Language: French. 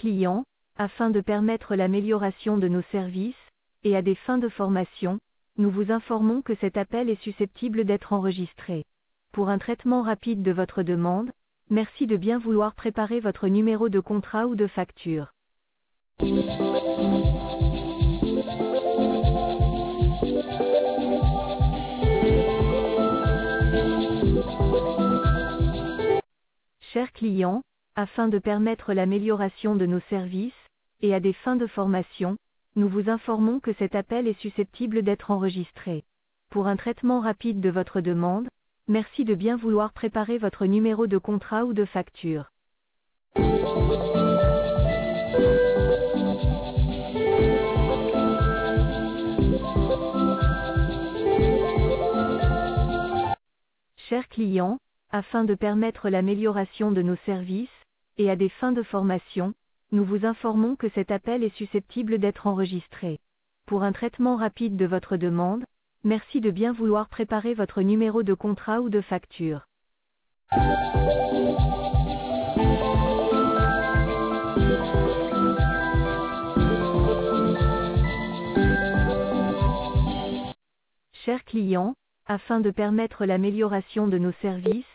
client, afin de permettre l'amélioration de nos services, et à des fins de formation, nous vous informons que cet appel est susceptible d'être enregistré. Pour un traitement rapide de votre demande, merci de bien vouloir préparer votre numéro de contrat ou de facture. Chers clients, afin de permettre l'amélioration de nos services, et à des fins de formation, nous vous informons que cet appel est susceptible d'être enregistré. Pour un traitement rapide de votre demande, merci de bien vouloir préparer votre numéro de contrat ou de facture. Chers clients, afin de permettre l'amélioration de nos services, et à des fins de formation, nous vous informons que cet appel est susceptible d'être enregistré. Pour un traitement rapide de votre demande, merci de bien vouloir préparer votre numéro de contrat ou de facture. Chers clients, afin de permettre l'amélioration de nos services,